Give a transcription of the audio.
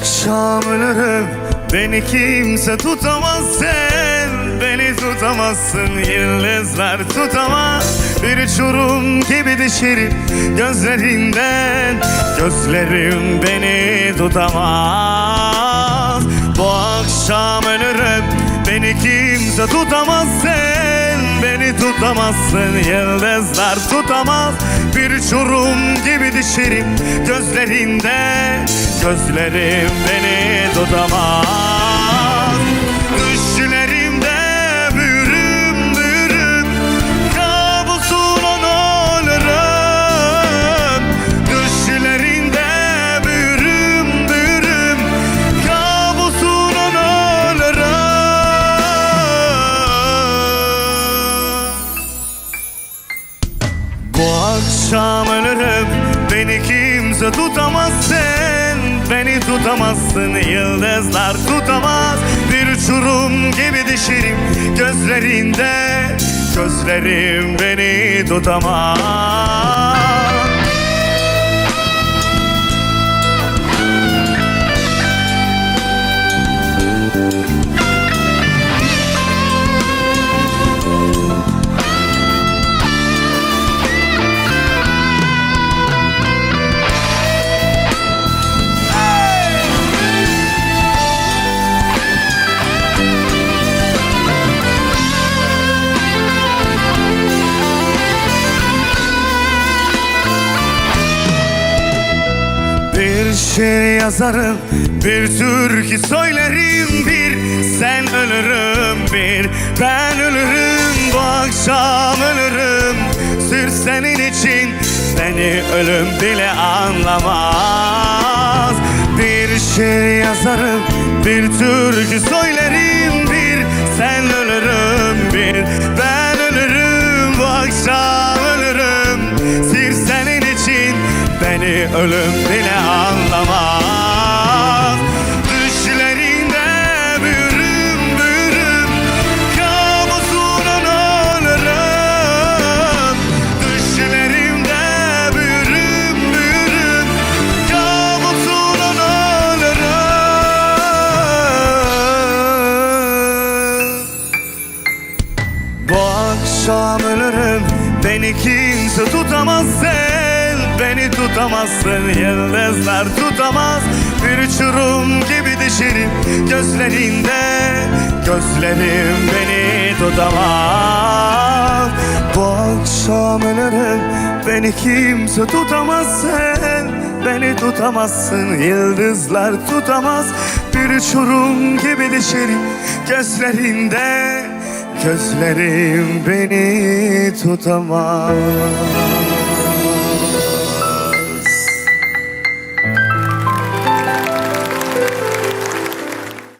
akşam ölürüm, beni kimse tutamaz. Sen beni tutamazsın, yıldızlar tutamaz. Bir uçurum gibi düşerim gözlerinden, gözlerim beni tutamaz. Bu akşam ölürüm, beni kimse tutamaz. Sen beni tutamazsın, yıldızlar tutamaz. Bir uçurum gibi düşerim gözlerinden, gözlerim beni tutamaz. Düşlerimde büyürüm büyürüm, kabusun olurum. Düşlerimde büyürüm büyürüm, kabusun olurum. Bu akşam ölürüm, beni kimse tutamaz. Sen beni tutamazsın, yıldızlar tutamaz. Bir uçurum gibi düşerim gözlerinde, gözlerim beni tutamaz. Bir şiir yazarım, bir türkü söylerim, bir sen ölürüm, bir ben ölürüm. Bu akşam ölürüm, sırf senin için beni ölüm bile anlamaz. Bir şiir yazarım, bir türkü söylerim, bir sen ölürüm, bir ben ölürüm. Bu akşam ölürüm, sırf senin için beni ölüm bile anlamaz. Düşlerinde büyürüm büyürüm, kabusun olurum. Düşlerimde büyürüm büyürüm, kabusun olurum. Bu akşam ölürüm, beni kimse tutamaz. Sen beni tutamazsın, yıldızlar tutamaz. Bir uçurum gibi düşerim gözlerinde, gözlerim beni tutamaz. Bu akşam ölürüm, beni kimse tutamaz. Sen beni tutamazsın, yıldızlar tutamaz. Bir uçurum gibi düşerim gözlerinde, gözlerim beni tutamaz.